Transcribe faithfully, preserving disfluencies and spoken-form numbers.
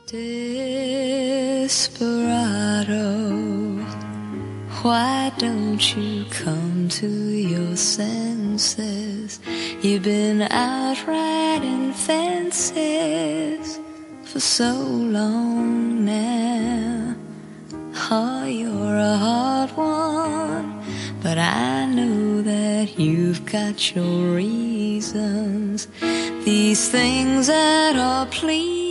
Desperado, why don't you come to your senses? You've been out riding fences for so long now. Oh, you're a hard one, but I know that you've got your reasons. These things that are pleasing